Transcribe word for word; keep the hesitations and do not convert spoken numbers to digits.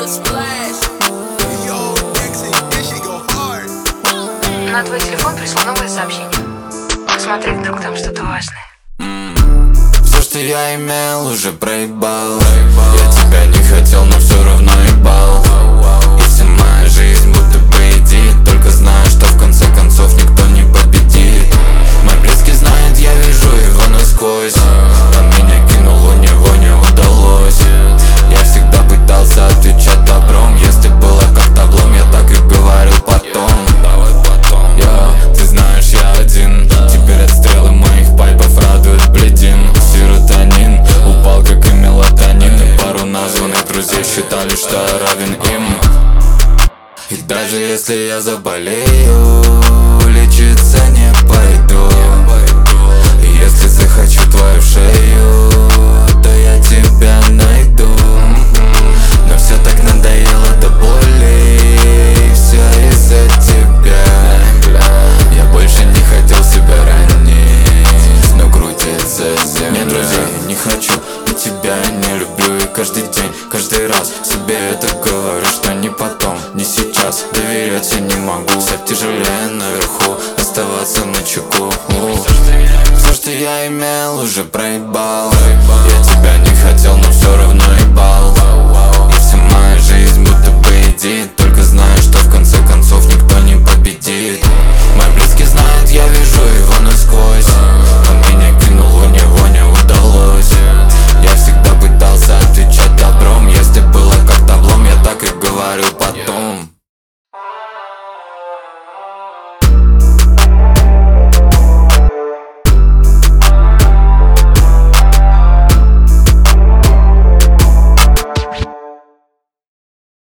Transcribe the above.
На твой телефон пришло новое сообщение. Посмотри, вдруг там что-то важное. Все, что я имел, уже проебал. Я тебя не хотел, но все равно ебал. И вся моя жизнь будто бы едит. Только знаю, что в конце концов никто не победит. Мой близкий знает, я вижу его насквозь. Он меня кинул, у него не удалось. Я всегда пытался отвечать добром. Если было как-то облом, я так и говорил потом. Я, ты знаешь, я один. Теперь отстрелы моих пайпов радуют бледин. Серотонин упал, как и мелатонин. И пару названных друзей считали, что я равен им. И даже если я заболею, лечиться не пойду. И если захочу твою шею, то я тебя найду. Но все так надоело до боли, и все из-за тебя. Я больше не хотел себя ранить, но крутится земля. Нет друзей, не хочу, и тебя не люблю. И каждый день, каждый раз себе это говорю, что не потом, не сейчас. Доверять я не могу, стать тяжелее наверху, оставаться начеку. Все, что я имел, уже проебал.